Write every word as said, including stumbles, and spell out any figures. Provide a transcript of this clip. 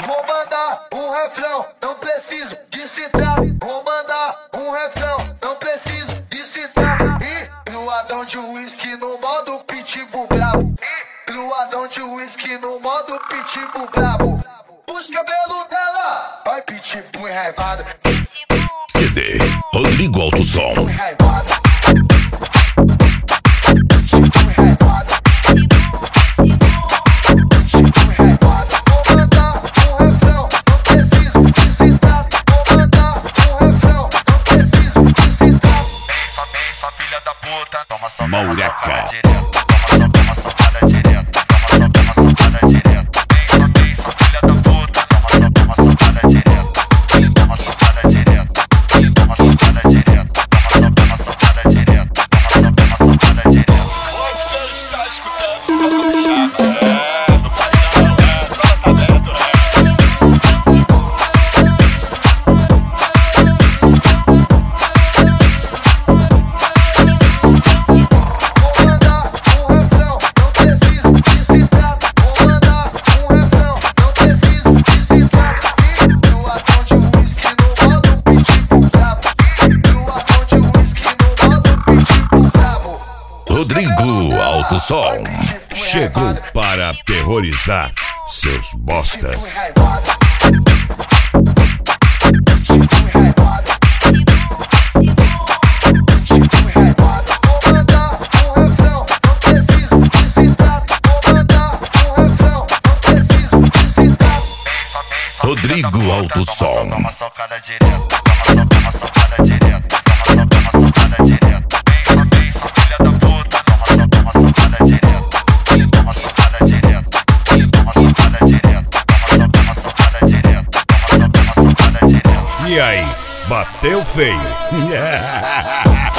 Vou mandar um refrão, não preciso de citar. Vou mandar um refrão, não preciso de citar. E pro ladrão de whisky no modo pitbull brabo. Pro ladrão de whisky no modo pitbull brabo. Os cabelos dela vai pitbull enraivado. C D Rodrigo Alto Som. Maureca. Toma só, toma só, direto. Toma só, toma só, direto. Vem só, vem só, filha da puta. Toma só, toma só, direto. Toma só, direto. Toma só, direto. Toma só, toma só, direto. Toma só, toma só, direto. Você está escutando São Conchado. É, do Painel, é, do lançamento, é. Rodrigo Alto Som chegou para aterrorizar seus bostas. Rodrigo Alto Som. Toma só, cara direto. Toma só, toma só, cara direto. Toma só, toma só, cara direto. Vem só, vem só, filha da puta. Toma só, toma só, cara direto. Toma só, cara direto. Toma só, cara direto. Toma só, toma só, cara direto. Toma só, toma só, cara direto. E aí, bateu feio?